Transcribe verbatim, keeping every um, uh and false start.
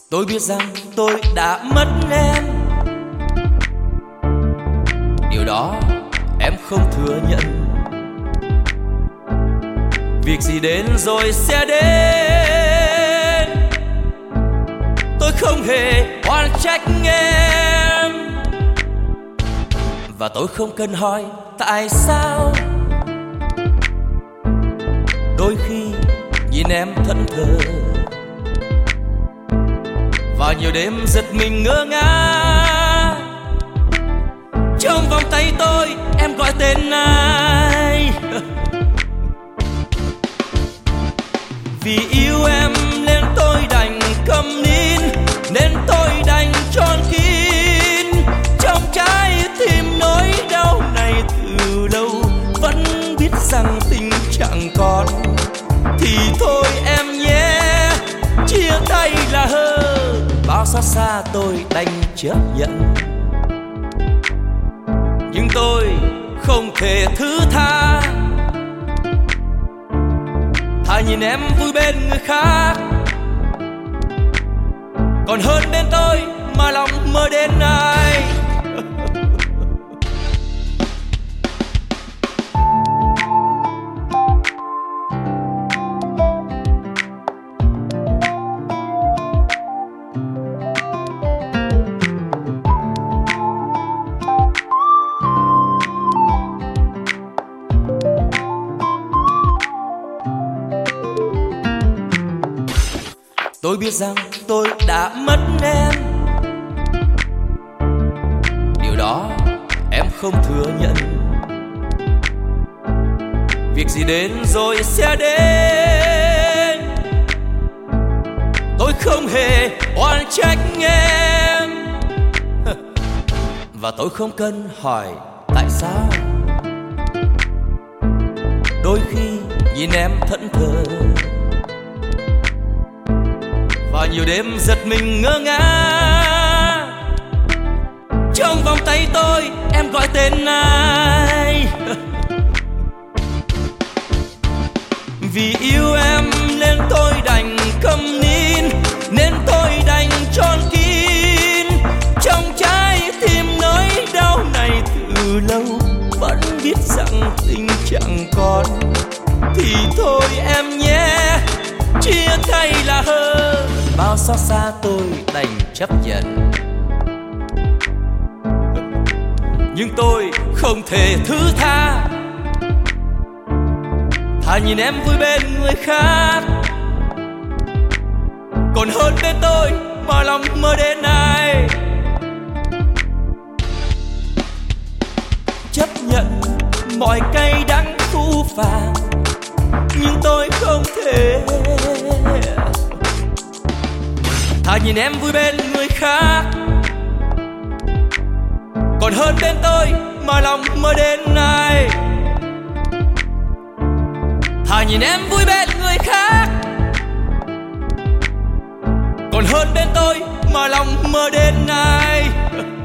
Tôi biết rằng tôi đã mất em, điều đó em không thừa nhận. Việc gì đến rồi sẽ đến, tôi không hề oan trách em. Và tôi không cần hỏi tại sao. Đôi khi nhìn em thẫn thờ, và nhiều đêm giật mình ngơ ngác. Trong vòng tay tôi em gọi tên ai? Vì yêu em nên tôi đành câm nín, nên tôi đành tròn kín trong trái tim nỗi đau này. Từ lâu vẫn biết rằng tình chẳng còn, thì thôi em nhé, chia tay là hơn. Bao xót xa tôi đành chấp nhận, nhưng tôi không thể thứ tha. Thà nhìn em vui bên người khác, còn hơn bên tôi mà lòng mơ đến ai. Tôi biết rằng tôi đã mất em, điều đó em không thừa nhận. Việc gì đến rồi sẽ đến, tôi không hề oan trách em. Và tôi không cần hỏi tại sao. Đôi khi nhìn em thẫn thờ, và nhiều đêm giật mình ngơ ngác. Trong vòng tay tôi em gọi tên ai? Vì yêu em nên tôi đành câm nín, nên tôi đành tròn kín trong trái tim nỗi đau này. Từ lâu vẫn biết rằng tình chẳng còn, thì thôi em nhé, chia tay là hơn. Bao xót xa tôi đành chấp nhận, nhưng tôi không thể thứ tha. Thà nhìn em vui bên người khác, còn hơn bên tôi mà lòng mơ đến ai. Chấp nhận mọi cay đắng phũ phàng, nhưng tôi không thể. Thà nhìn em vui bên người khác, còn hơn bên tôi mà lòng mơ đến ai. Thà nhìn em vui bên người khác, còn hơn bên tôi mà lòng mơ đến ai.